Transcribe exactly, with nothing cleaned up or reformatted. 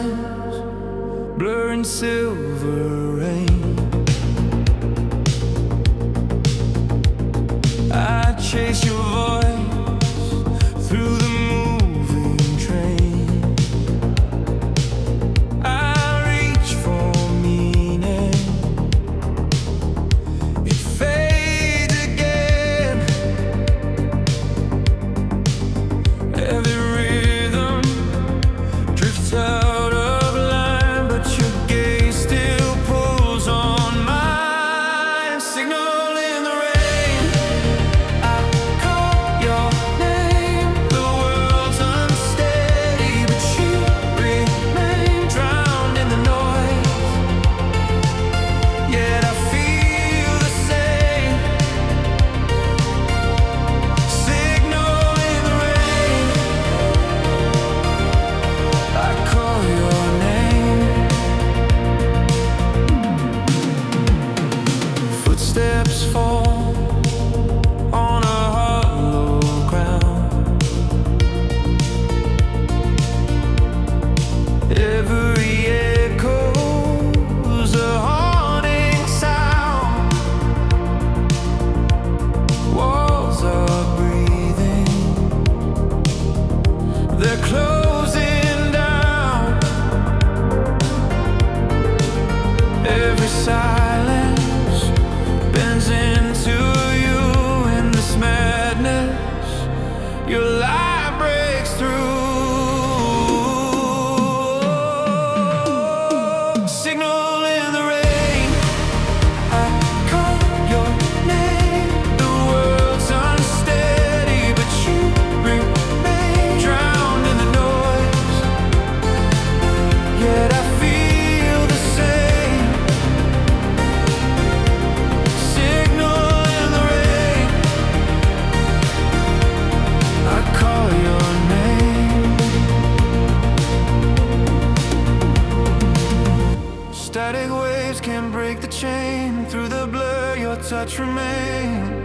silence, blurring silver rain. I chase your voice through the moving train. I reach for meaning. It fades again. Every rhythm drifts out of line, but your gaze still pulls on mine. Signal in the rain, I call your name. The world's unsteady, but you remain drowned in the noise. Yet I feel the same. Signal in the rain, I call your name. Footsteps fall on a hollow ground. Every echo's a haunting sound. Walls are breathing, they're closing down. Every silence bends into you in this madness. Your light breaks through. Signal in the rain, I call your name. The world's unsteady, but you remain drowned in the noise. Yet I feel the same. Signal in the rain, I call your name. Static waves can break the chain. Through the blur, your touch remains.